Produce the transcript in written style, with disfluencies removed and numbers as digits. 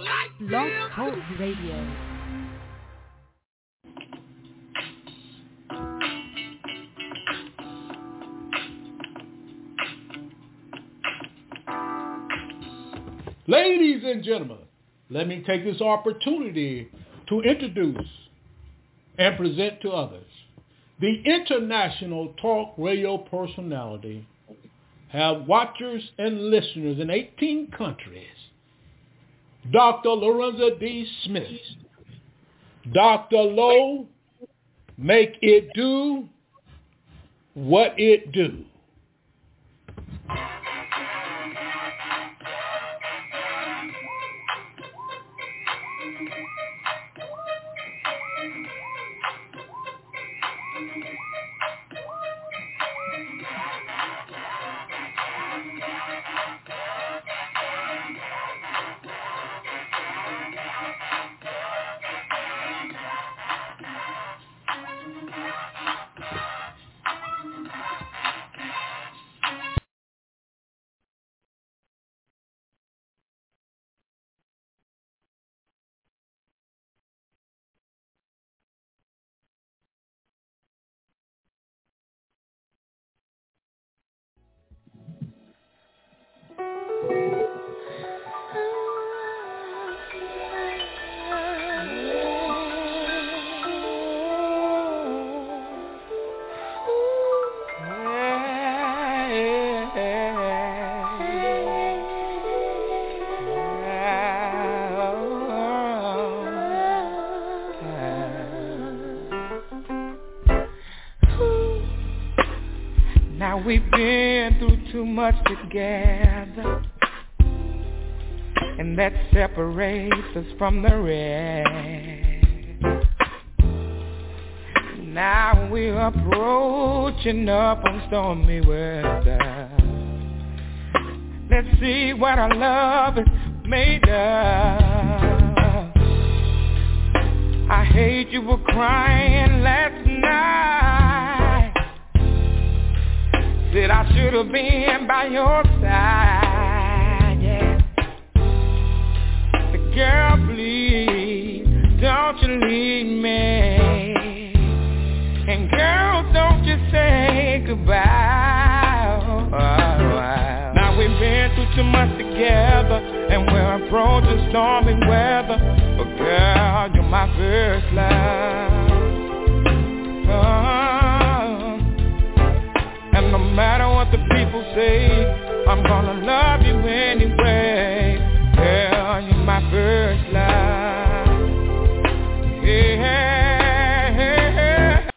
Blog Talk Radio. Ladies and gentlemen, let me take this opportunity to introduce and present to others the international talk radio personality, have watchers and listeners in 18 countries, Dr. Lorenza D. Smith. Dr. Low, make it do what it do. We've been through too much together, and that separates us from the rest. Now we're approaching up on stormy weather. Let's see what our love is made of. I hate you were crying last night. Said I should have been by your side, yeah. But girl, please, don't you leave me. And girl, don't you say goodbye. Now we've been through too much together, and we're approaching stormy weather. But girl, you're my first love. And no matter what the people say, I'm gonna love you anyway. Girl, you're my first love.